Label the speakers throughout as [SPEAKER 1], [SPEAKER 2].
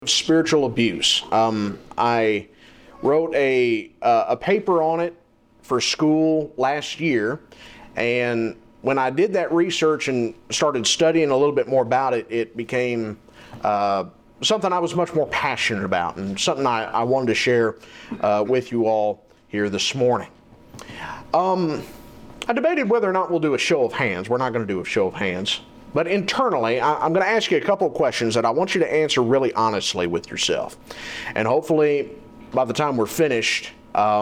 [SPEAKER 1] Spiritual abuse. I wrote a paper on it for school last year, and when I did that research and started studying a little bit more about it, it became something I was much more passionate about, and something I wanted to share with you all here this morning. I debated whether or not we'll do a show of hands. We're not going to do a show of hands. But internally, I'm going to ask you a couple of questions that I want you to answer really honestly with yourself. And hopefully, by the time we're finished,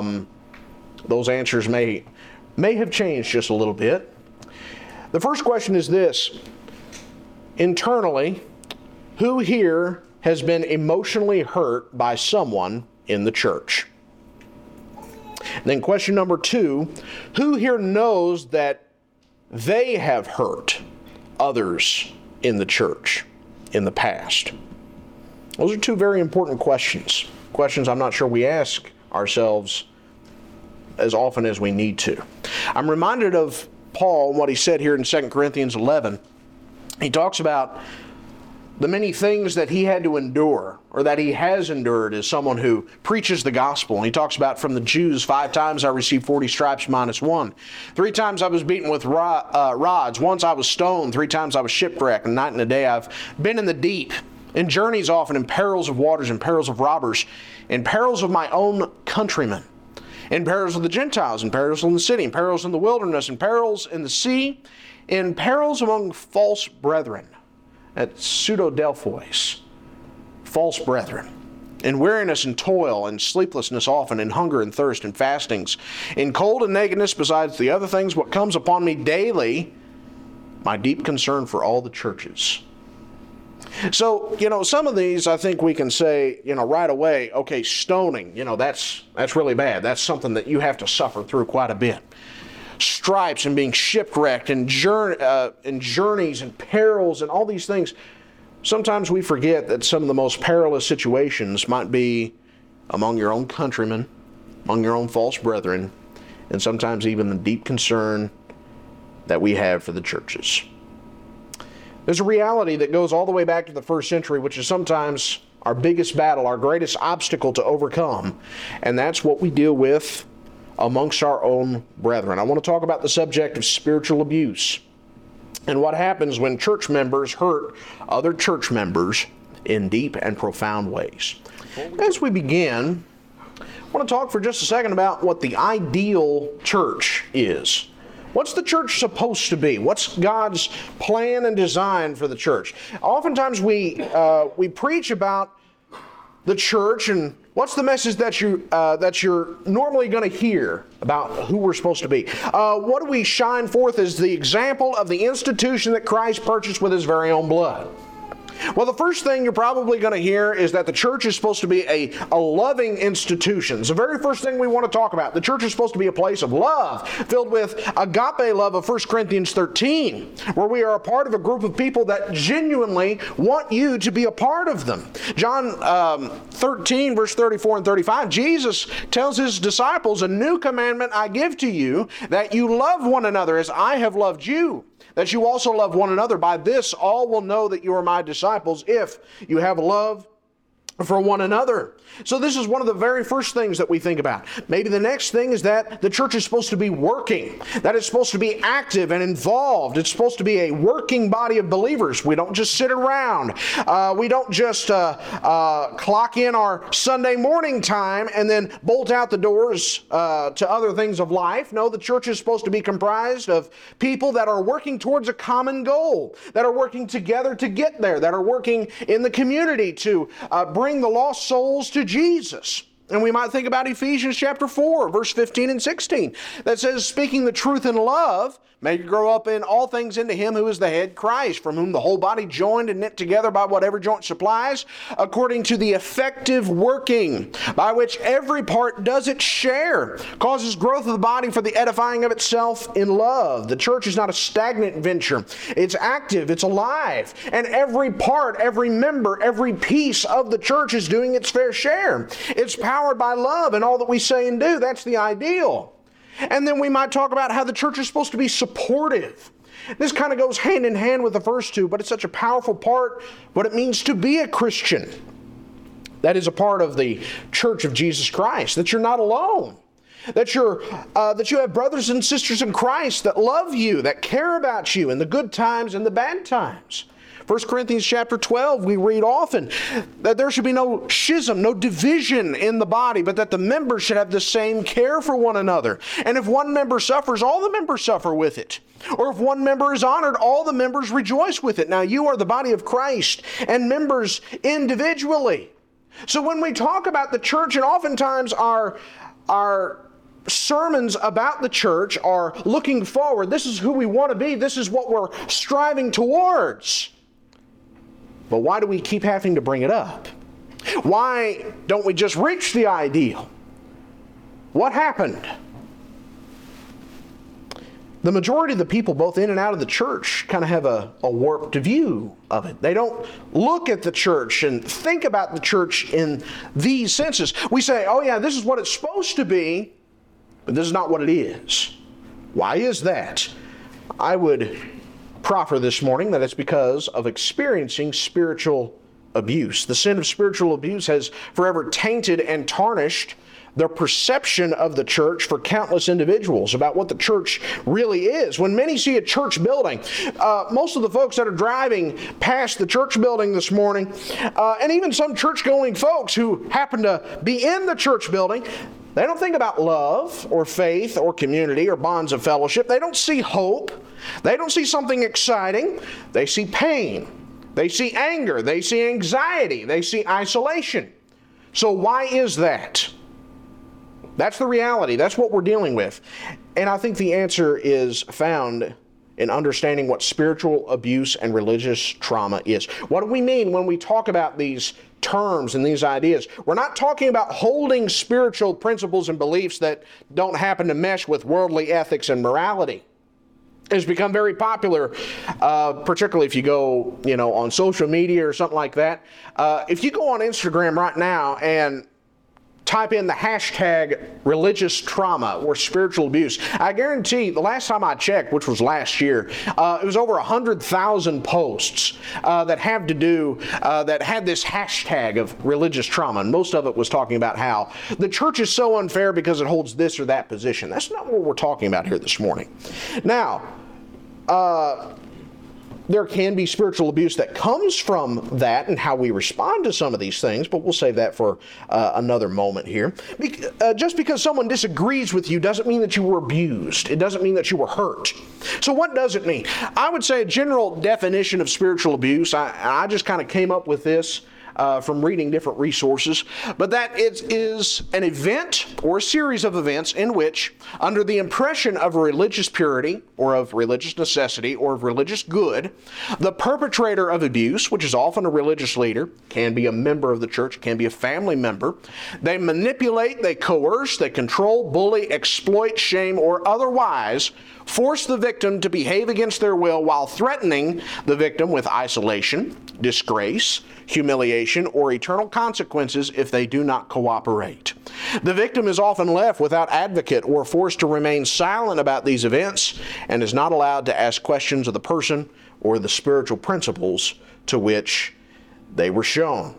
[SPEAKER 1] those answers may have changed just a little bit. The first question is this. Internally, who here has been emotionally hurt by someone in the church? And then question number 2, who here knows that they have hurt others in the church in the past? Those are 2 very important questions. Questions I'm not sure we ask ourselves as often as we need to. I'm reminded of Paul and what he said here in 2 Corinthians 11. He talks about the many things that he had to endure, or that he has endured as someone who preaches the gospel. And he talks about from the Jews, 5 times I received 40 stripes minus 1. 3 times I was beaten with rods. Once I was stoned. 3 times I was shipwrecked. And night and a day I've been in the deep, in journeys often, in perils of waters, in perils of robbers, in perils of my own countrymen, in perils of the Gentiles, in perils in the city, in perils in the wilderness, in perils in the sea, in perils among false brethren. At pseudo-delphois, false brethren, in weariness and toil and sleeplessness often, in hunger and thirst and fastings, in cold and nakedness, besides the other things what comes upon me daily, my deep concern for all the churches. So, some of these I think we can say, right away, okay, stoning, that's really bad. That's something that you have to suffer through quite a bit. Stripes and being shipwrecked and journeys and perils and all these things. Sometimes we forget that some of the most perilous situations might be among your own countrymen, among your own false brethren, and sometimes even the deep concern that we have for the churches. There's a reality that goes all the way back to the first century, which is sometimes our biggest battle, our greatest obstacle to overcome, and that's what we deal with amongst our own brethren. I want to talk about the subject of spiritual abuse and what happens when church members hurt other church members in deep and profound ways. As we begin, I want to talk for just a second about what the ideal church is. What's the church supposed to be? What's God's plan and design for the church? Oftentimes we preach about the church, and what's the message that you're normally going to hear about who we're supposed to be? What do we shine forth as the example of the institution that Christ purchased with His very own blood? Well, the first thing you're probably going to hear is that the church is supposed to be a loving institution. It's the very first thing we want to talk about. The church is supposed to be a place of love, filled with agape love of 1 Corinthians 13, where we are a part of a group of people that genuinely want you to be a part of them. John 13, verse 34 and 35, Jesus tells His disciples, "A new commandment I give to you, that you love one another as I have loved you, that you also love one another. By this all will know that you are my disciples, if you have love for one another." So this is one of the very first things that we think about. Maybe the next thing is that the church is supposed to be working, that it's supposed to be active and involved. It's supposed to be a working body of believers. We don't just sit around. We don't just clock in our Sunday morning time and then bolt out the doors to other things of life. No, the church is supposed to be comprised of people that are working towards a common goal, that are working together to get there, that are working in the community to bring the lost souls to Jesus. And we might think about Ephesians chapter 4, verse 15 and 16, that says, "Speaking the truth in love, may you grow up in all things into Him who is the head, Christ, from whom the whole body joined and knit together by whatever joint supplies, according to the effective working, by which every part does its share, causes growth of the body for the edifying of itself in love." The church is not a stagnant venture. It's active, it's alive, and every part, every member, every piece of the church is doing its fair share. It's powered by love in all that we say and do. That's the ideal. And then we might talk about how the church is supposed to be supportive. This kind of goes hand in hand with the first two, but it's such a powerful part, what it means to be a Christian. that is a part of the Church of Jesus Christ, that you're not alone, that you have brothers and sisters in Christ that love you, that care about you in the good times and the bad times. 1 Corinthians chapter 12, we read often that there should be no schism, no division in the body, but that the members should have the same care for one another. And if one member suffers, all the members suffer with it. Or if one member is honored, all the members rejoice with it. Now you are the body of Christ and members individually. So when we talk about the church, and oftentimes our sermons about the church are looking forward, this is who we want to be, this is what we're striving towards. But why do we keep having to bring it up? Why don't we just reach the ideal? What happened? The majority of the people, both in and out of the church, kind of have a warped view of it. They don't look at the church and think about the church in these senses. We say, oh yeah, this is what it's supposed to be, but this is not what it is. Why is that? I would proffer this morning that it's because of experiencing spiritual abuse. The sin of spiritual abuse has forever tainted and tarnished the perception of the church for countless individuals about what the church really is. When many see a church building, most of the folks that are driving past the church building this morning, and even some church-going folks who happen to be in the church building, they don't think about love or faith or community or bonds of fellowship. They don't see hope. They don't see something exciting. They see pain. They see anger. They see anxiety. They see isolation. So why is that? That's the reality. That's what we're dealing with. And I think the answer is found in understanding what spiritual abuse and religious trauma is. What do we mean when we talk about these terms and these ideas? We're not talking about holding spiritual principles and beliefs that don't happen to mesh with worldly ethics and morality. It's become very popular, particularly if you go, on social media or something like that. If you go on Instagram right now and type in the hashtag religious trauma or spiritual abuse, I guarantee the last time I checked, which was last year, it was over 100,000 posts that had this hashtag of religious trauma. And most of it was talking about how the church is so unfair because it holds this or that position. That's not what we're talking about here this morning. Now, there can be spiritual abuse that comes from that and how we respond to some of these things, but we'll save that for another moment here. Just because someone disagrees with you doesn't mean that you were abused. It doesn't mean that you were hurt. So what does it mean? I would say a general definition of spiritual abuse, I just kind of came up with this from reading different resources, but that it is an event or a series of events in which, under the impression of religious purity or of religious necessity or of religious good, the perpetrator of abuse, which is often a religious leader, can be a member of the church, can be a family member, they manipulate, they coerce, they control, bully, exploit, shame, or otherwise force the victim to behave against their will while threatening the victim with isolation, disgrace, humiliation, or eternal consequences if they do not cooperate. The victim is often left without advocate or forced to remain silent about these events and is not allowed to ask questions of the person or the spiritual principles to which they were shown.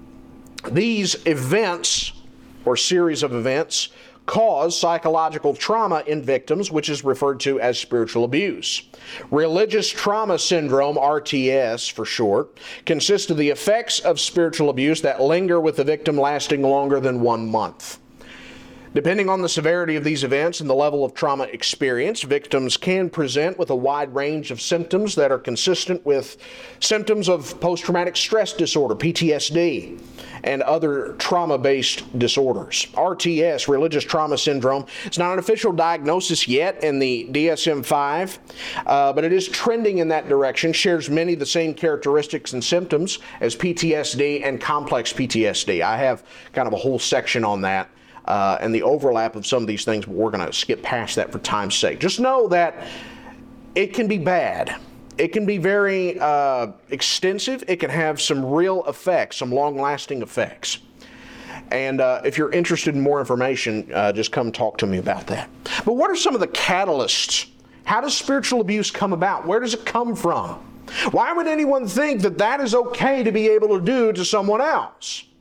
[SPEAKER 1] These events or series of events cause psychological trauma in victims, which is referred to as spiritual abuse. Religious trauma syndrome, RTS for short, consists of the effects of spiritual abuse that linger with the victim lasting longer than 1 month. Depending on the severity of these events and the level of trauma experienced, victims can present with a wide range of symptoms that are consistent with symptoms of post-traumatic stress disorder, PTSD, and other trauma-based disorders. RTS, religious trauma syndrome, it's not an official diagnosis yet in the DSM-5, but it is trending in that direction, shares many of the same characteristics and symptoms as PTSD and complex PTSD. I have kind of a whole section on that. And the overlap of some of these things, but we're going to skip past that for time's sake. Just know that it can be bad. It can be very extensive. It can have some real effects, some long-lasting effects. And if you're interested in more information, just come talk to me about that. But what are some of the catalysts? How does spiritual abuse come about? Where does it come from? Why would anyone think that that is okay to be able to do to someone else?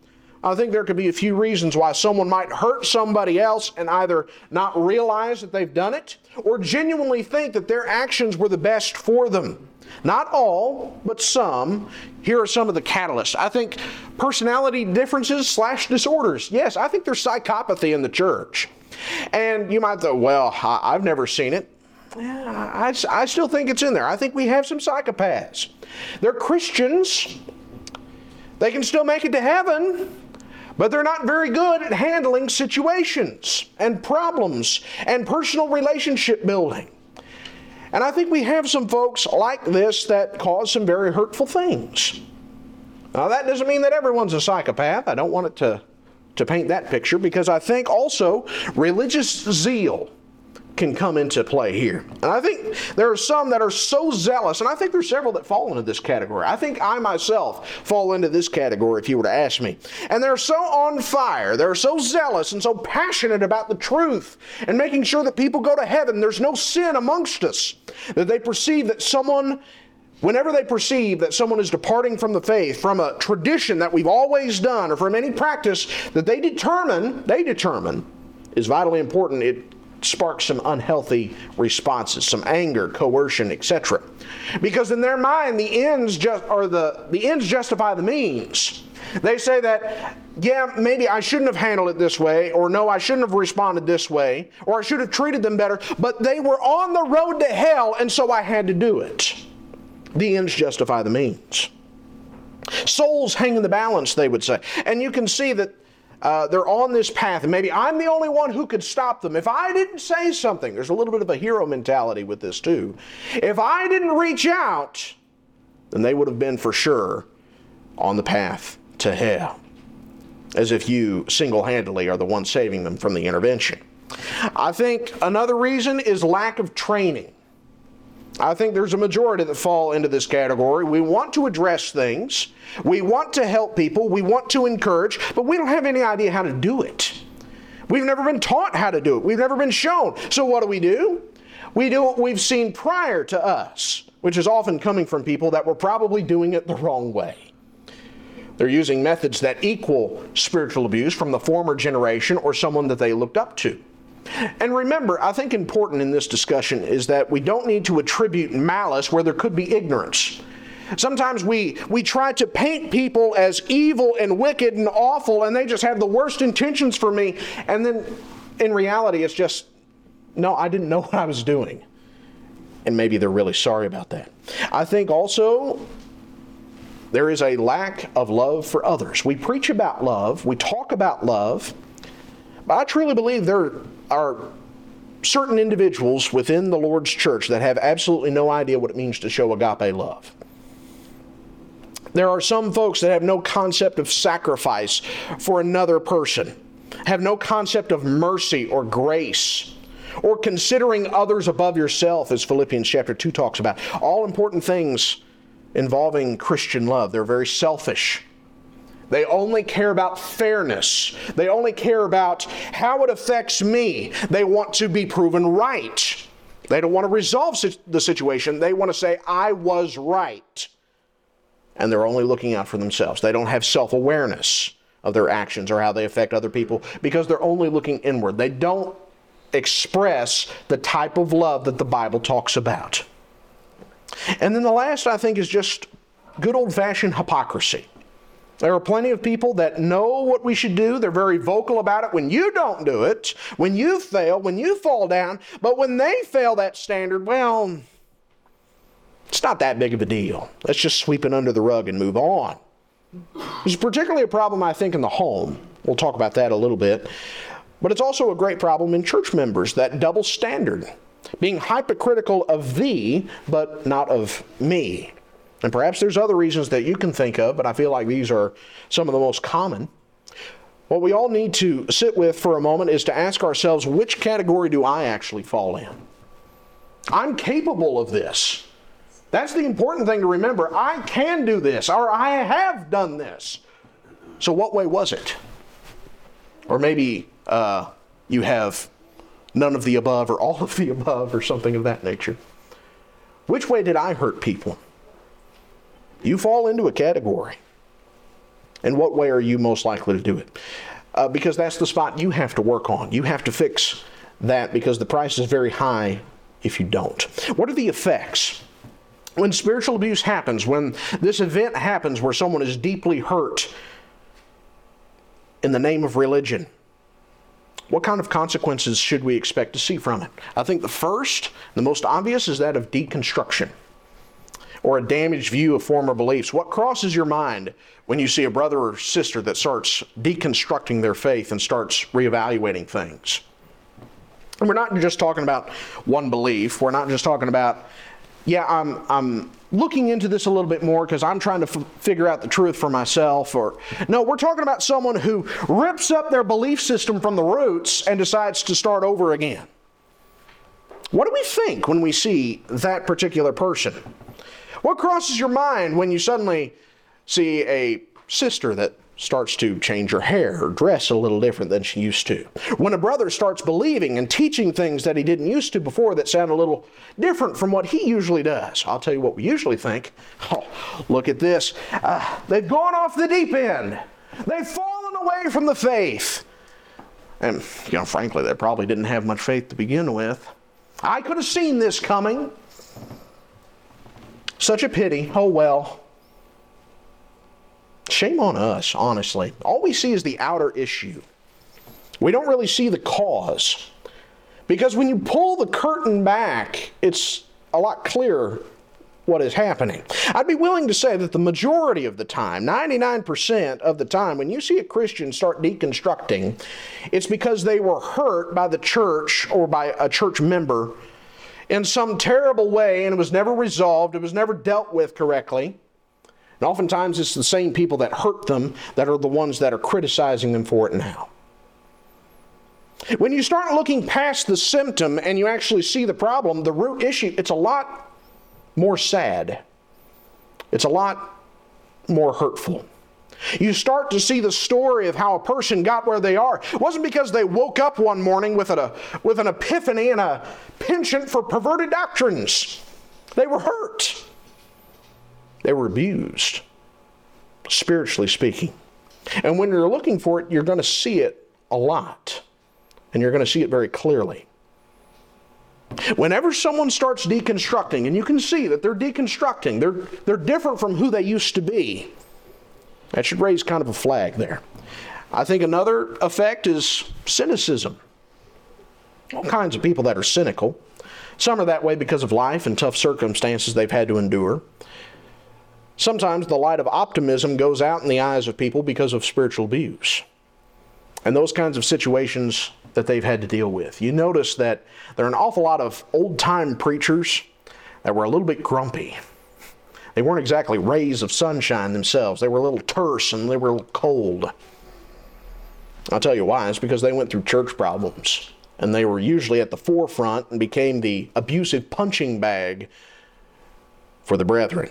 [SPEAKER 1] I think there could be a few reasons why someone might hurt somebody else and either not realize that they've done it or genuinely think that their actions were the best for them. Not all, but some. Here are some of the catalysts. I think personality differences / disorders. Yes, I think there's psychopathy in the church. And you might think, well, I've never seen it. Yeah, I still think it's in there. I think we have some psychopaths. They're Christians. They can still make it to heaven, but they're not very good at handling situations and problems and personal relationship building. And I think we have some folks like this that cause some very hurtful things. Now, that doesn't mean that everyone's a psychopath. I don't want it to paint that picture, because I think also religious zeal can come into play here. And I think there are some that are so zealous, and I think there's several that fall into this category. I think I myself fall into this category if you were to ask me. And they're so on fire, they're so zealous and so passionate about the truth and making sure that people go to heaven, there's no sin amongst us, that they perceive that someone, whenever they perceive that someone is departing from the faith, from a tradition that we've always done, or from any practice that they determine is vitally important, it sparks some unhealthy responses, some anger, coercion, etc. Because in their mind, the ends justify the means. They say that, yeah, maybe I shouldn't have handled it this way, or no, I shouldn't have responded this way, or I should have treated them better, but they were on the road to hell, and so I had to do it. The ends justify the means. Souls hang in the balance, they would say. And you can see that they're on this path, and maybe I'm the only one who could stop them. If I didn't say something, there's a little bit of a hero mentality with this too. If I didn't reach out, then they would have been for sure on the path to hell, as if you single-handedly are the one saving them from the intervention. I think another reason is lack of training. I think there's a majority that fall into this category. We want to address things. We want to help people. We want to encourage, but we don't have any idea how to do it. We've never been taught how to do it. We've never been shown. So what do? We do what we've seen prior to us, which is often coming from people that were probably doing it the wrong way. They're using methods that equal spiritual abuse from the former generation or someone that they looked up to. And remember, I think important in this discussion is that we don't need to attribute malice where there could be ignorance. Sometimes we try to paint people as evil and wicked and awful, and they just have the worst intentions for me. And then in reality, it's just, no, I didn't know what I was doing. And maybe they're really sorry about that. I think also there is a lack of love for others. We preach about love. We talk about love. But I truly believe there are certain individuals within the Lord's church that have absolutely no idea what it means to show agape love. There are some folks that have no concept of sacrifice for another person, have no concept of mercy or grace, or considering others above yourself, as Philippians chapter 2 talks about. All important things involving Christian love. They're very selfish. They only care about fairness. They only care about how it affects me. They want to be proven right. They don't want to resolve the situation. They want to say, I was right. And they're only looking out for themselves. They don't have self-awareness of their actions or how they affect other people because they're only looking inward. They don't express the type of love that the Bible talks about. And then the last, I think, is just good old-fashioned hypocrisy. There are plenty of people that know what we should do. They're very vocal about it when you don't do it, when you fail, when you fall down. But when they fail that standard, well, it's not that big of a deal. Let's just sweep it under the rug and move on. There's particularly a problem, I think, in the home. We'll talk about that a little bit. But it's also a great problem in church members, that double standard. Being hypocritical of thee, but not of me. And perhaps there's other reasons that you can think of, but I feel like these are some of the most common. What we all need to sit with for a moment is to ask ourselves, which category do I actually fall in? I'm capable of this. That's the important thing to remember. I can do this, or I have done this. So what way was it? Or maybe you have none of the above or all of the above or something of that nature. Which way did I hurt people? You fall into a category. In what way are you most likely to do it? Because that's the spot you have to work on. You have to fix that because the price is very high if you don't. What are the effects? When spiritual abuse happens, when this event happens where someone is deeply hurt in the name of religion, what kind of consequences should we expect to see from it? I think the first, the most obvious, is that of deconstruction or a damaged view of former beliefs. What crosses your mind when you see a brother or sister that starts deconstructing their faith and starts reevaluating things? And we're not just talking about one belief. We're not just talking about, I'm looking into this a little bit more because I'm trying to figure out the truth for myself. Or no, we're talking about someone who rips up their belief system from the roots and decides to start over again. What do we think when we see that particular person? What crosses your mind when you suddenly see a sister that starts to change her hair or dress a little different than she used to? When a brother starts believing and teaching things that he didn't used to before that sound a little different from what he usually does? I'll tell you what we usually think. Oh, look at this. They've gone off the deep end. They've fallen away from the faith. And, frankly, they probably didn't have much faith to begin with. I could have seen this coming. Such a pity. Oh, well. Shame on us, honestly. All we see is the outer issue. We don't really see the cause. Because when you pull the curtain back, it's a lot clearer what is happening. I'd be willing to say that the majority of the time, 99% of the time, when you see a Christian start deconstructing, it's because they were hurt by the church or by a church member in some terrible way, and it was never resolved, it was never dealt with correctly. And oftentimes it's the same people that hurt them that are the ones that are criticizing them for it now. When you start looking past the symptom and you actually see the problem, the root issue, it's a lot more sad. It's a lot more hurtful. You start to see the story of how a person got where they are. It wasn't because they woke up one morning with an epiphany and a penchant for perverted doctrines. They were hurt. They were abused, spiritually speaking. And when you're looking for it, you're going to see it a lot. And you're going to see it very clearly. Whenever someone starts deconstructing, and you can see that they're deconstructing, they're different from who they used to be, that should raise kind of a flag there. I think another effect is cynicism. All kinds of people that are cynical. Some are that way because of life and tough circumstances they've had to endure. Sometimes the light of optimism goes out in the eyes of people because of spiritual abuse and those kinds of situations that they've had to deal with. You notice that there are an awful lot of old-time preachers that were a little bit grumpy. They weren't exactly rays of sunshine themselves. They were a little terse and they were a little cold. I'll tell you why. It's because they went through church problems. And they were usually at the forefront and became the abusive punching bag for the brethren.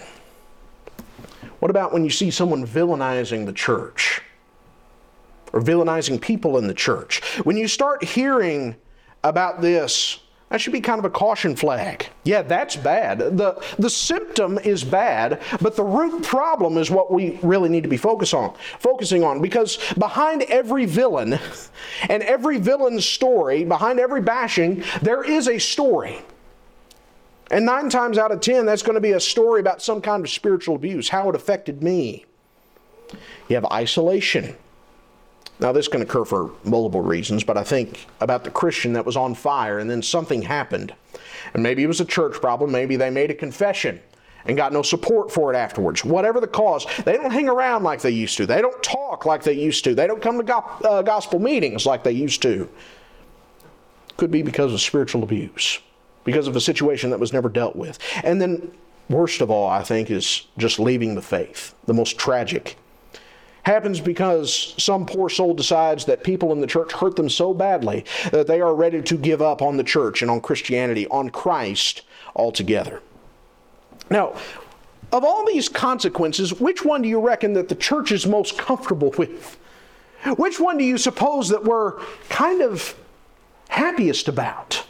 [SPEAKER 1] What about when you see someone villainizing the church? Or villainizing people in the church? When you start hearing about this, that should be kind of a caution flag. Yeah, that's bad. The symptom is bad, but the root problem is what we really need to be focusing on. Because behind every villain and every villain's story, behind every bashing, there is a story. And 9 times out of 10, that's going to be a story about some kind of spiritual abuse, how it affected me. You have isolation. Now, this can occur for multiple reasons, but I think about the Christian that was on fire and then something happened. And maybe it was a church problem. Maybe they made a confession and got no support for it afterwards. Whatever the cause, they don't hang around like they used to. They don't talk like they used to. They don't come to gospel meetings like they used to. Could be because of spiritual abuse, because of a situation that was never dealt with. And then, worst of all, I think, is just leaving the faith. The most tragic happens because some poor soul decides that people in the church hurt them so badly that they are ready to give up on the church and on Christianity, on Christ altogether. Now, of all these consequences, which one do you reckon that the church is most comfortable with? Which one do you suppose that we're kind of happiest about?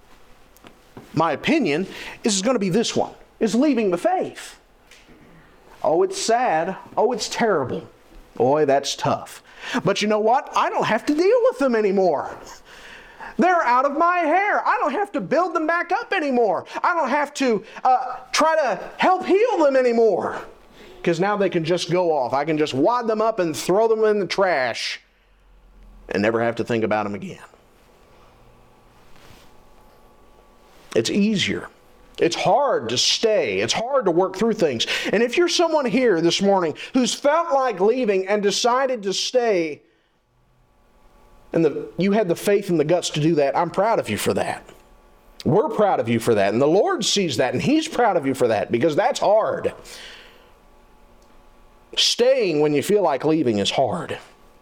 [SPEAKER 1] My opinion is going to be this one, is leaving the faith. Oh, it's sad. Oh, it's terrible. Boy, that's tough. But you know what? I don't have to deal with them anymore. They're out of my hair. I don't have to build them back up anymore. I don't have to try to help heal them anymore. Because now they can just go off. I can just wad them up and throw them in the trash and never have to think about them again. It's easier. It's hard to stay. It's hard to work through things. And if you're someone here this morning who's felt like leaving and decided to stay, and you had the faith and the guts to do that, I'm proud of you for that. We're proud of you for that. And the Lord sees that, and He's proud of you for that, because that's hard. Staying when you feel like leaving is hard.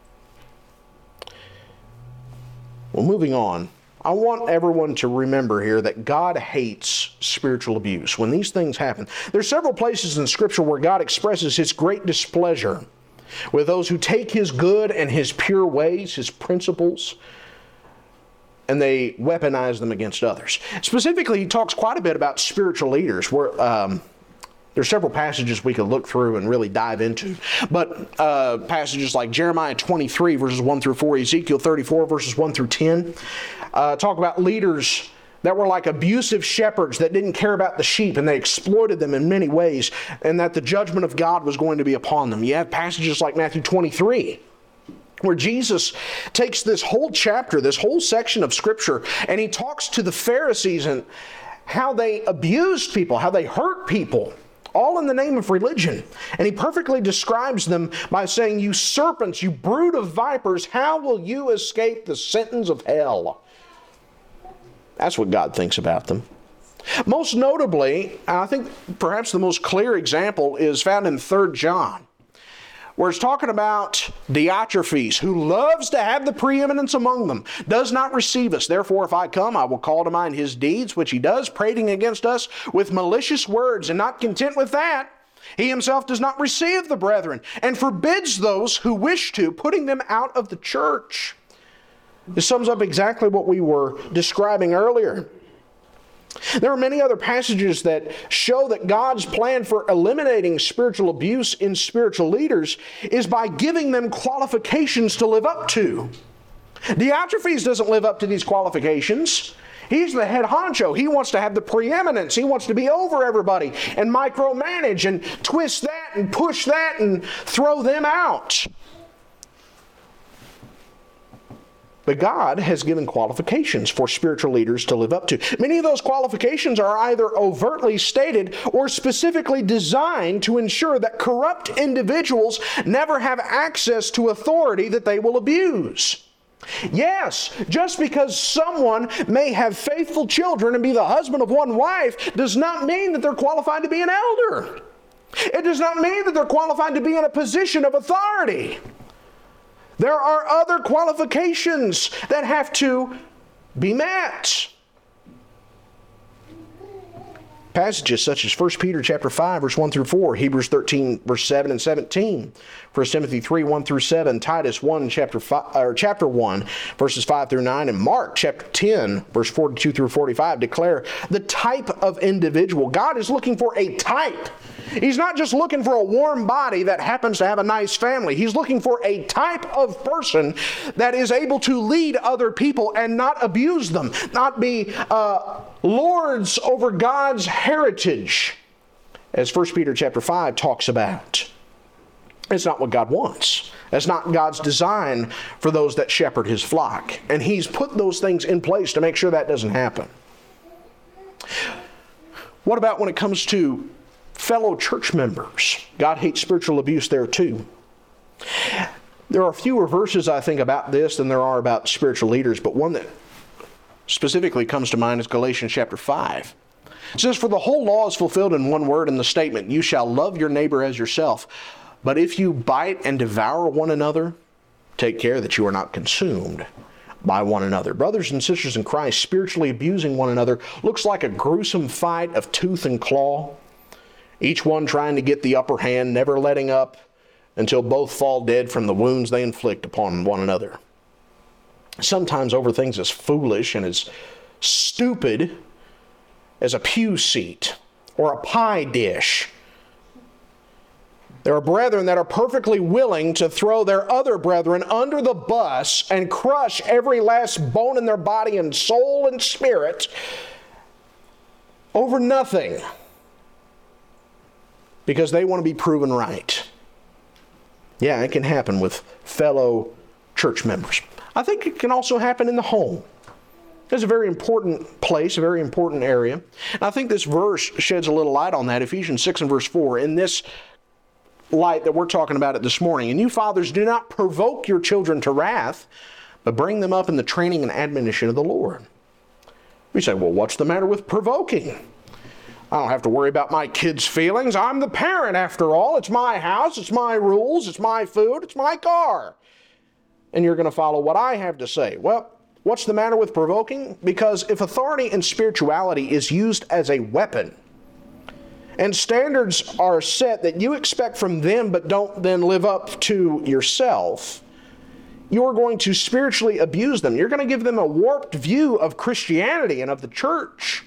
[SPEAKER 1] Well, moving on. I want everyone to remember here that God hates spiritual abuse. When these things happen, there's several places in Scripture where God expresses His great displeasure with those who take His good and His pure ways, His principles, and they weaponize them against others. Specifically, He talks quite a bit about spiritual leaders, where there's several passages we could look through and really dive into. But passages like Jeremiah 23, verses 1 through 4, Ezekiel 34, verses 1 through 10, talk about leaders that were like abusive shepherds that didn't care about the sheep, and they exploited them in many ways, and that the judgment of God was going to be upon them. You have passages like Matthew 23, where Jesus takes this whole chapter, this whole section of Scripture, and He talks to the Pharisees and how they abused people, how they hurt people, all in the name of religion. And He perfectly describes them by saying, "You serpents, you brood of vipers, how will you escape the sentence of hell?" That's what God thinks about them. Most notably, I think perhaps the most clear example is found in 3 John, where it's talking about Diotrephes, who loves to have the preeminence among them, does not receive us. Therefore, if I come, I will call to mind his deeds, which he does, prating against us with malicious words, and not content with that, he himself does not receive the brethren, and forbids those who wish to, putting them out of the church. This sums up exactly what we were describing earlier. There are many other passages that show that God's plan for eliminating spiritual abuse in spiritual leaders is by giving them qualifications to live up to. Diotrephes doesn't live up to these qualifications. He's the head honcho. He wants to have the preeminence. He wants to be over everybody and micromanage and twist that and push that and throw them out. But God has given qualifications for spiritual leaders to live up to. Many of those qualifications are either overtly stated or specifically designed to ensure that corrupt individuals never have access to authority that they will abuse. Yes, just because someone may have faithful children and be the husband of one wife does not mean that they're qualified to be an elder. It does not mean that they're qualified to be in a position of authority. There are other qualifications that have to be met. Passages such as 1 Peter chapter 5, verse 1 through 4, Hebrews 13, verse 7 and 17, 1 Timothy 3, 1 through 7, Titus 1, chapter 1, verses 5 through 9, and Mark chapter 10, verse 42 through 45 declare the type of individual. God is looking for a type. He's not just looking for a warm body that happens to have a nice family. He's looking for a type of person that is able to lead other people and not abuse them, not be lords over God's heritage, as 1 Peter chapter 5 talks about. It's not what God wants. That's not God's design for those that shepherd His flock. And He's put those things in place to make sure that doesn't happen. What about when it comes to fellow church members? God hates spiritual abuse there too. There are fewer verses, I think, about this than there are about spiritual leaders, but one that specifically comes to mind is Galatians chapter 5. It says, "For the whole law is fulfilled in one word in the statement, 'You shall love your neighbor as yourself.' But if you bite and devour one another, take care that you are not consumed by one another." Brothers and sisters in Christ, spiritually abusing one another looks like a gruesome fight of tooth and claw, each one trying to get the upper hand, never letting up until both fall dead from the wounds they inflict upon one another. Sometimes over things as foolish and as stupid as a pew seat or a pie dish. There are brethren that are perfectly willing to throw their other brethren under the bus and crush every last bone in their body and soul and spirit over nothing because they want to be proven right. Yeah, it can happen with fellow church members. I think it can also happen in the home. It's a very important place, a very important area. And I think this verse sheds a little light on that. Ephesians 6 and verse 4. In this light that we're talking about it this morning. And you fathers, do not provoke your children to wrath, but bring them up in the training and admonition of the Lord. We say, well, what's the matter with provoking? I don't have to worry about my kids' feelings. I'm the parent after all. It's my house, it's my rules, it's my food, it's my car. And you're going to follow what I have to say. Well, what's the matter with provoking? Because if authority and spirituality is used as a weapon, and standards are set that you expect from them but don't then live up to yourself, you're going to spiritually abuse them. You're going to give them a warped view of Christianity and of the church.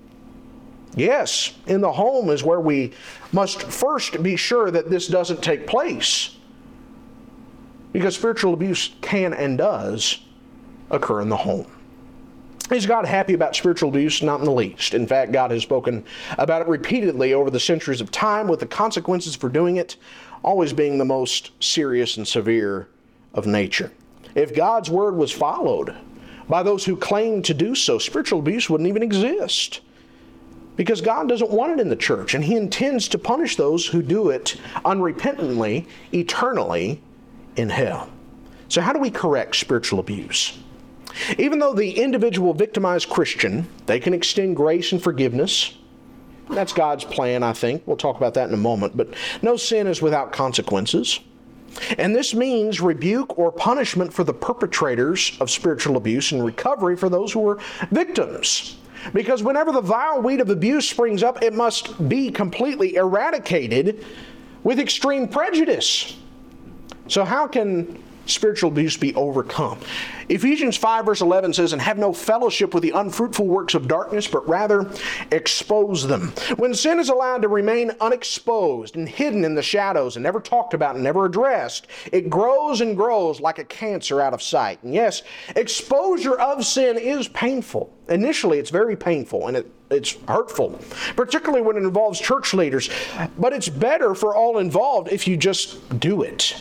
[SPEAKER 1] Yes, in the home is where we must first be sure that this doesn't take place, because spiritual abuse can and does occur in the home. Is God happy about spiritual abuse? Not in the least. In fact, God has spoken about it repeatedly over the centuries of time, with the consequences for doing it always being the most serious and severe of nature. If God's word was followed by those who claim to do so, spiritual abuse wouldn't even exist, because God doesn't want it in the church, and He intends to punish those who do it unrepentantly, eternally in hell. So how do we correct spiritual abuse? Even though the individual victimized Christian, they can extend grace and forgiveness. That's God's plan, I think. We'll talk about that in a moment. But no sin is without consequences. And this means rebuke or punishment for the perpetrators of spiritual abuse and recovery for those who are victims. Because whenever the vile weed of abuse springs up, it must be completely eradicated with extreme prejudice. So how can spiritual abuse be overcome? Ephesians 5 verse 11 says, and have no fellowship with the unfruitful works of darkness, but rather expose them. When sin is allowed to remain unexposed and hidden in the shadows and never talked about and never addressed, it grows and grows like a cancer out of sight. And yes, exposure of sin is painful. Initially, it's very painful and it's hurtful, particularly when it involves church leaders. But it's better for all involved if you just do it.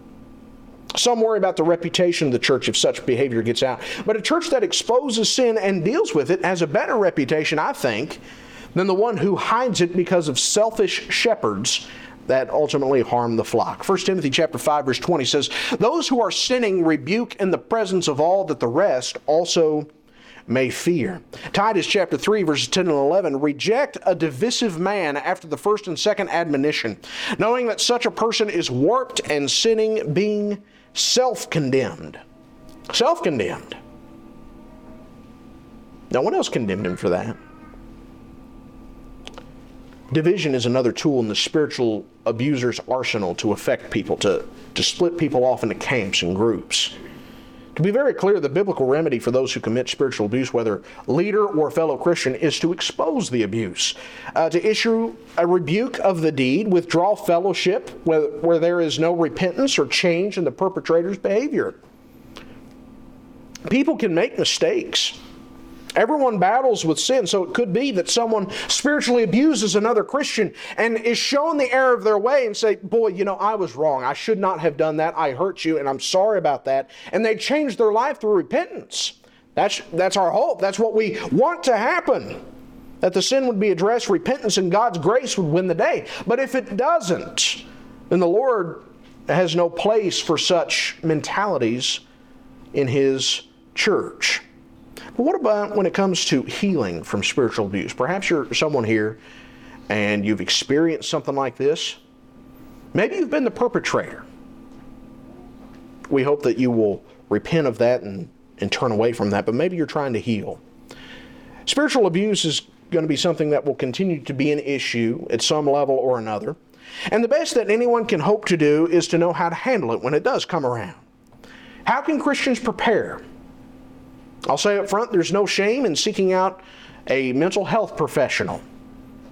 [SPEAKER 1] Some worry about the reputation of the church if such behavior gets out. But a church that exposes sin and deals with it has a better reputation, I think, than the one who hides it because of selfish shepherds that ultimately harm the flock. 1 Timothy chapter 5 verse 20 says, those who are sinning rebuke in the presence of all, that the rest also may fear. Titus chapter 3 verses 10 and 11, reject a divisive man after the first and second admonition, knowing that such a person is warped and sinning, being self-condemned. Self-condemned. No one else condemned him for that. Division is another tool in the spiritual abuser's arsenal to affect people, to split people off into camps and groups. To be very clear, the biblical remedy for those who commit spiritual abuse, whether leader or fellow Christian, is to expose the abuse, to issue a rebuke of the deed, withdraw fellowship where there is no repentance or change in the perpetrator's behavior. People can make mistakes. Everyone battles with sin, so it could be that someone spiritually abuses another Christian and is shown the error of their way and say, boy, I was wrong. I should not have done that. I hurt you, and I'm sorry about that. And they change their life through repentance. That's our hope. That's what we want to happen, that the sin would be addressed, repentance, and God's grace would win the day. But if it doesn't, then the Lord has no place for such mentalities in His church. But what about when it comes to healing from spiritual abuse? Perhaps you're someone here and you've experienced something like this. Maybe you've been the perpetrator. We hope that you will repent of that and turn away from that, but maybe you're trying to heal. Spiritual abuse is going to be something that will continue to be an issue at some level or another. And the best that anyone can hope to do is to know how to handle it when it does come around. How can Christians prepare? I'll say up front, there's no shame in seeking out a mental health professional.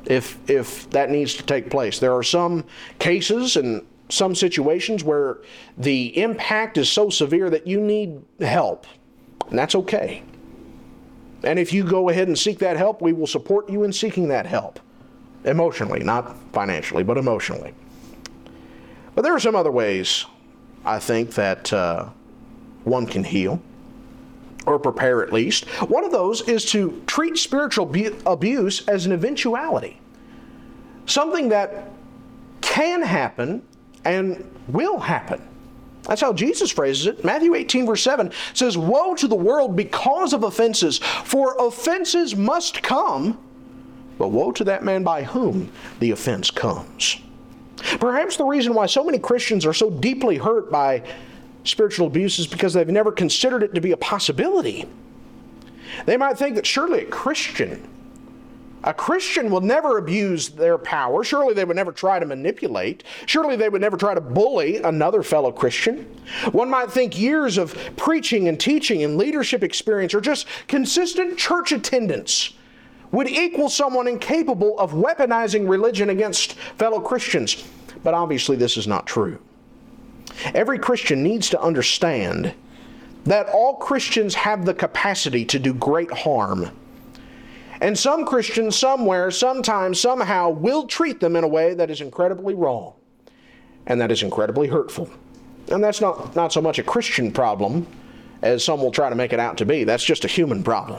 [SPEAKER 1] if that needs to take place. There are some cases and some situations where the impact is so severe that you need help, and that's okay. And if you go ahead and seek that help, we will support you in seeking that help. Emotionally, not financially, but emotionally. But there are some other ways, I think, that one can heal, or prepare at least. One of those is to treat spiritual abuse as an eventuality. Something that can happen and will happen. That's how Jesus phrases it. Matthew 18 verse 7 says, "Woe to the world because of offenses, for offenses must come, but woe to that man by whom the offense comes." Perhaps the reason why so many Christians are so deeply hurt by spiritual abuse is because they've never considered it to be a possibility. They might think that surely a Christian will never abuse their power. Surely they would never try to manipulate. Surely they would never try to bully another fellow Christian. One might think years of preaching and teaching and leadership experience or just consistent church attendance would equal someone incapable of weaponizing religion against fellow Christians. But obviously this is not true. Every Christian needs to understand that all Christians have the capacity to do great harm. And some Christians somewhere, sometime, somehow will treat them in a way that is incredibly wrong and that is incredibly hurtful. And that's not so much a Christian problem as some will try to make it out to be. That's just a human problem.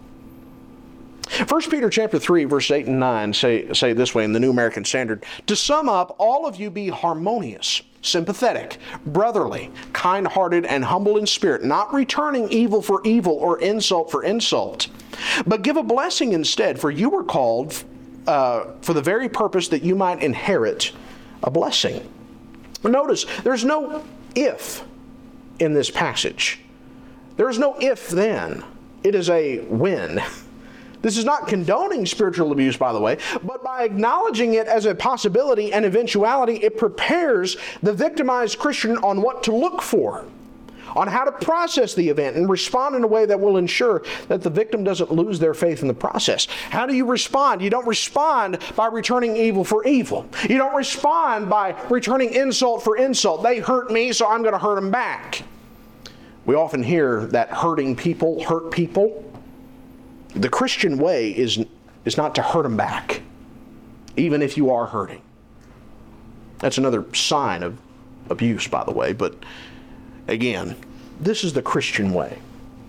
[SPEAKER 1] 1 Peter chapter 3, verse 8 and 9 say this way in the New American Standard, "To sum up, all of you be harmonious, sympathetic, brotherly, kind-hearted, and humble in spirit, not returning evil for evil or insult for insult, but give a blessing instead, for you were called for the very purpose that you might inherit a blessing." Notice, there's no if in this passage. There's no if then. It is a when. This is not condoning spiritual abuse, by the way, but by acknowledging it as a possibility and eventuality, it prepares the victimized Christian on what to look for, on how to process the event and respond in a way that will ensure that the victim doesn't lose their faith in the process. How do you respond? You don't respond by returning evil for evil. You don't respond by returning insult for insult. They hurt me, so I'm going to hurt them back. We often hear that hurting people hurt people. The Christian way is not to hurt them back, even if you are hurting. That's another sign of abuse, by the way, but again, this is the Christian way.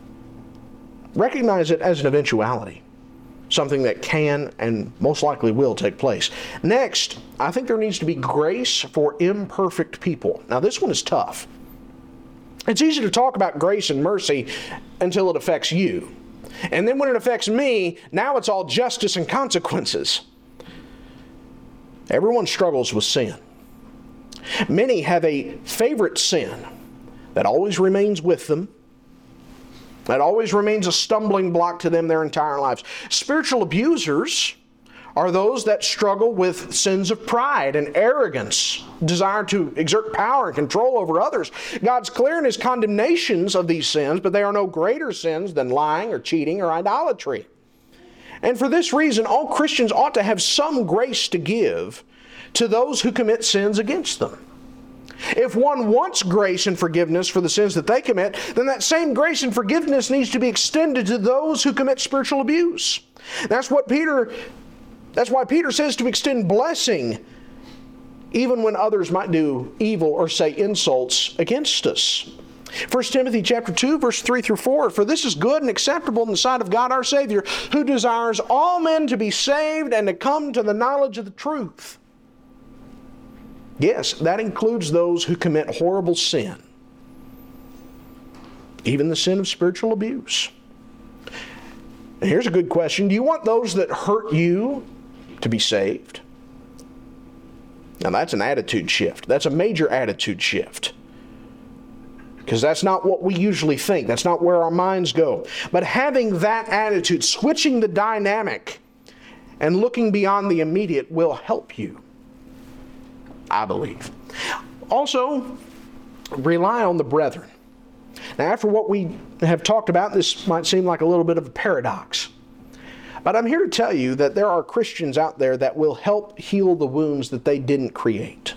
[SPEAKER 1] Recognize it as an eventuality, something that can and most likely will take place. Next, I think there needs to be grace for imperfect people. Now, this one is tough. It's easy to talk about grace and mercy until it affects you. And then when it affects me, now it's all justice and consequences. Everyone struggles with sin. Many have a favorite sin that always remains with them, that always remains a stumbling block to them their entire lives. Spiritual abusers are those that struggle with sins of pride and arrogance, desire to exert power and control over others. God's clear in His condemnations of these sins, but they are no greater sins than lying or cheating or idolatry. And for this reason, all Christians ought to have some grace to give to those who commit sins against them. If one wants grace and forgiveness for the sins that they commit, then that same grace and forgiveness needs to be extended to those who commit spiritual abuse. That's why Peter says to extend blessing even when others might do evil or say insults against us. 1 Timothy chapter 2, verse 3 through 4, "For this is good and acceptable in the sight of God our Savior, who desires all men to be saved and to come to the knowledge of the truth." Yes, that includes those who commit horrible sin, even the sin of spiritual abuse. And here's a good question. Do you want those that hurt you to be saved? Now that's an attitude shift. That's a major attitude shift. Because that's not what we usually think. That's not where our minds go. But having that attitude, switching the dynamic, and looking beyond the immediate will help you, I believe. Also, rely on the brethren. Now, after what we have talked about, this might seem like a little bit of a paradox. But I'm here to tell you that there are Christians out there that will help heal the wounds that they didn't create.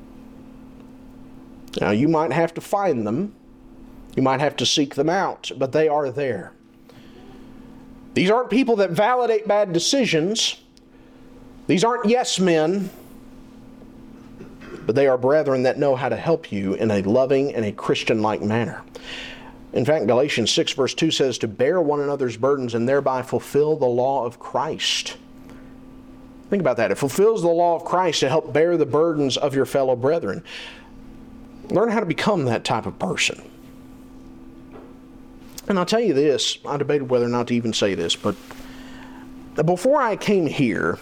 [SPEAKER 1] Now, you might have to find them. You might have to seek them out, but they are there. These aren't people that validate bad decisions. These aren't yes men. But they are brethren that know how to help you in a loving and a Christian-like manner. In fact, Galatians 6 verse 2 says to bear one another's burdens and thereby fulfill the law of Christ. Think about that. It fulfills the law of Christ to help bear the burdens of your fellow brethren. Learn how to become that type of person. And I'll tell you this, I debated whether or not to even say this, but before I came here,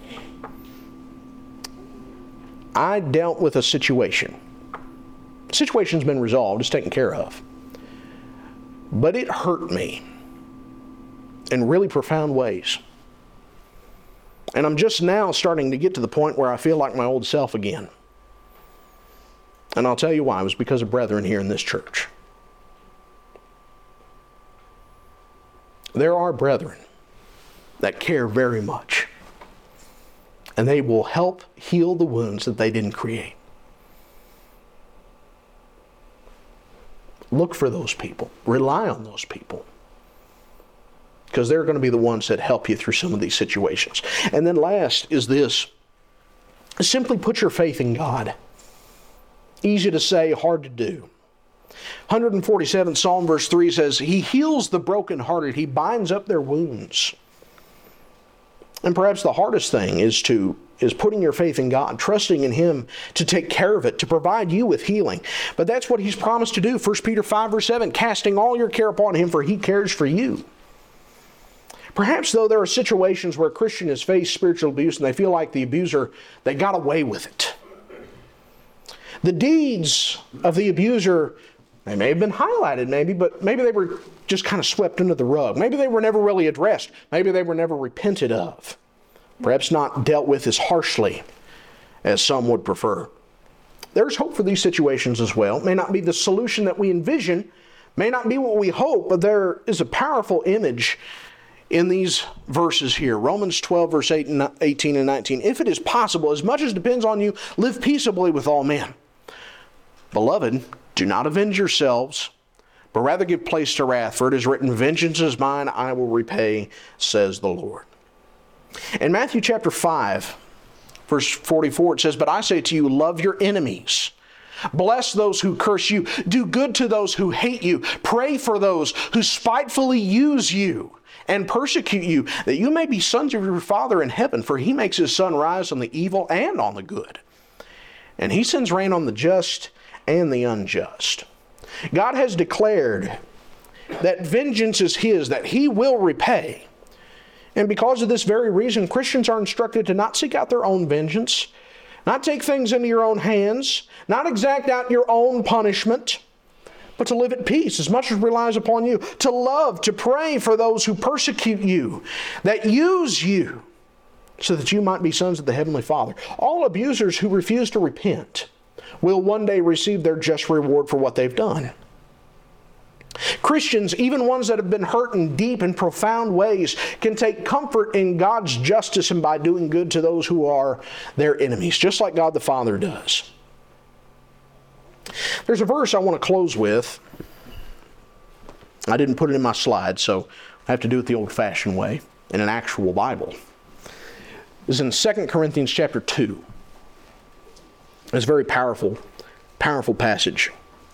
[SPEAKER 1] I dealt with a situation. The situation's been resolved, it's taken care of. But it hurt me in really profound ways. And I'm just now starting to get to the point where I feel like my old self again. And I'll tell you why. It was because of brethren here in this church. There are brethren that care very much. And they will help heal the wounds that they didn't create. Look for those people. Rely on those people. Because they're going to be the ones that help you through some of these situations. And then last is this. Simply put your faith in God. Easy to say, hard to do. 147 Psalm verse 3 says, He heals the brokenhearted. He binds up their wounds. And perhaps the hardest thing is putting your faith in God, trusting in Him to take care of it, to provide you with healing. But that's what He's promised to do. 1 Peter 5 verse 7, casting all your care upon Him, for He cares for you. Perhaps, though, there are situations where a Christian has faced spiritual abuse and they feel like the abuser, they got away with it. The deeds of the abuser, they may have been highlighted but maybe they were just kind of swept under the rug. Maybe they were never really addressed. Maybe they were never repented of. Perhaps not dealt with as harshly as some would prefer. There's hope for these situations as well. It may not be the solution that we envision, may not be what we hope, but there is a powerful image in these verses here. Romans 12 verse 18 and 19. If it is possible, as much as depends on you, live peaceably with all men. Beloved, do not avenge yourselves, but rather give place to wrath, for it is written, Vengeance is mine, I will repay, says the Lord. In Matthew chapter 5, verse 44, it says, But I say to you, love your enemies. Bless those who curse you. Do good to those who hate you. Pray for those who spitefully use you and persecute you, that you may be sons of your Father in heaven, for He makes His sun rise on the evil and on the good. And He sends rain on the just and the unjust. God has declared that vengeance is His, that He will repay. And because of this very reason, Christians are instructed to not seek out their own vengeance, not take things into your own hands, not exact out your own punishment, but to live at peace as much as relies upon you, to love, to pray for those who persecute you, that use you, so that you might be sons of the Heavenly Father. All abusers who refuse to repent will one day receive their just reward for what they've done. Christians, even ones that have been hurt in deep and profound ways, can take comfort in God's justice and by doing good to those who are their enemies, just like God the Father does. There's a verse I want to close with. I didn't put it in my slide, so I have to do it the old-fashioned way, in an actual Bible. It's in 2 Corinthians chapter 2. It's a very powerful passage.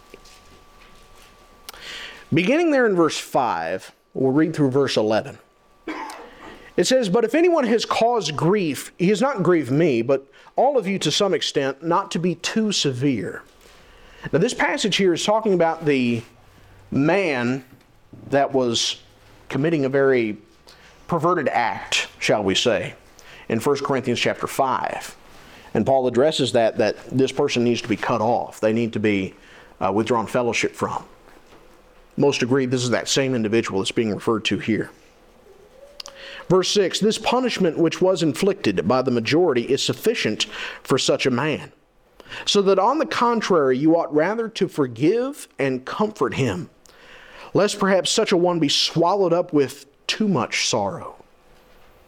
[SPEAKER 1] Beginning there in verse 5, we'll read through verse 11. It says, But if anyone has caused grief, he has not grieved me, but all of you to some extent, not to be too severe. Now this passage here is talking about the man that was committing a very perverted act, shall we say, in 1 Corinthians chapter 5. And Paul addresses that this person needs to be cut off. They need to be withdrawn fellowship from. Most agree this is that same individual that's being referred to here. Verse 6, This punishment which was inflicted by the majority is sufficient for such a man, so that on the contrary you ought rather to forgive and comfort him, lest perhaps such a one be swallowed up with too much sorrow.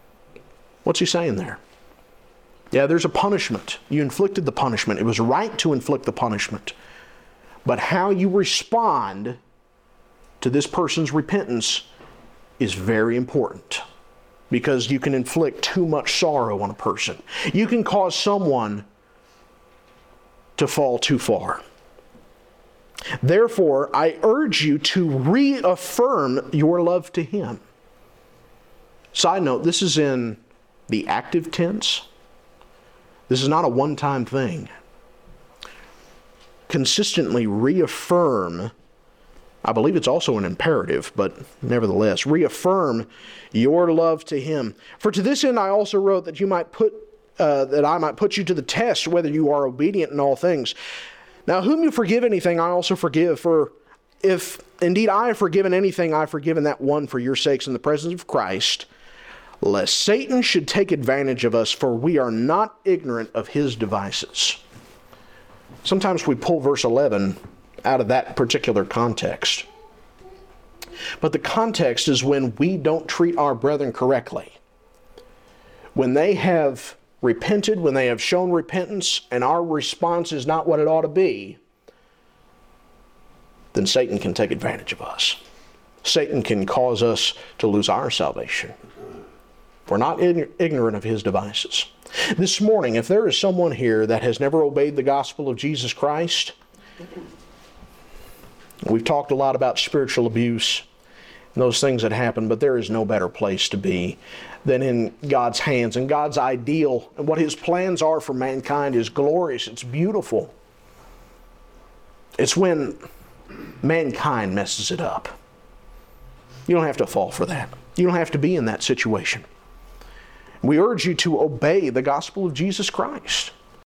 [SPEAKER 1] What's he saying there? Yeah, there's a punishment. You inflicted the punishment. It was right to inflict the punishment. But how you respond to this person's repentance is very important, because you can inflict too much sorrow on a person. You can cause someone to fall too far. Therefore, I urge you to reaffirm your love to him. Side note, this is in the active tense. This is not a one-time thing. Consistently reaffirm, I believe it's also an imperative, but nevertheless, reaffirm your love to him. For to this end I also wrote that I might put you to the test, whether you are obedient in all things. Now, whom you forgive anything, I also forgive. For if indeed I have forgiven anything, I have forgiven that one for your sakes in the presence of Christ, lest Satan should take advantage of us, for we are not ignorant of his devices. Sometimes we pull verse 11 out of that particular context. But the context is when we don't treat our brethren correctly. When they have repented, when they have shown repentance, and our response is not what it ought to be, then Satan can take advantage of us. Satan can cause us to lose our salvation. We're not ignorant of his devices. This morning, if there is someone here that has never obeyed the gospel of Jesus Christ, we've talked a lot about spiritual abuse and those things that happen, but there is no better place to be than in God's hands. And God's ideal and what his plans are for mankind is glorious. It's beautiful. It's when mankind messes it up. You don't have to fall for that. You don't have to be in that situation. We urge you to obey the gospel of Jesus Christ.